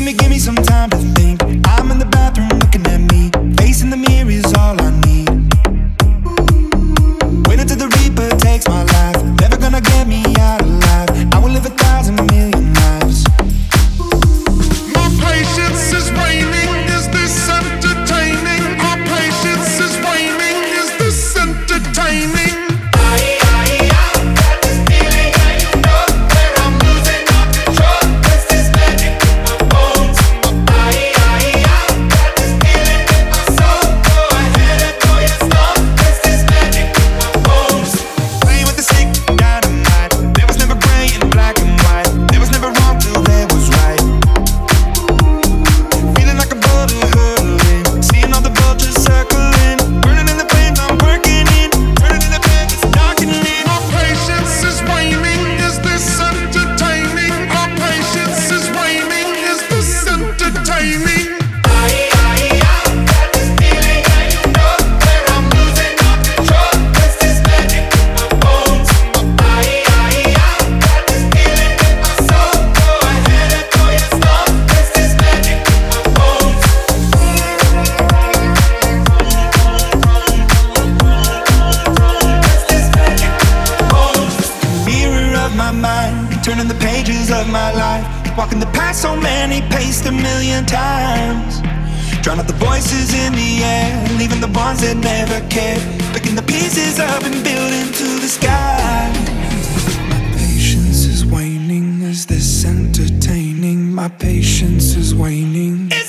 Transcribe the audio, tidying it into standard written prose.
give me some time to think. I'm in the bathroom looking at me. Facing the mirror is all I need. Wait until the Reaper takes my life. Never gonna get me out alive. I will live 1,000,000,000 lives. My patience is waning. Is this entertaining? My patience is waning. Is this entertaining? Turning the pages of my life, walking the path so many paced 1,000,000 times. Drown out the voices in the air, leaving the ones that never cared. Picking the pieces up and building to the sky. My patience is waning. Is this entertaining? My patience is waning.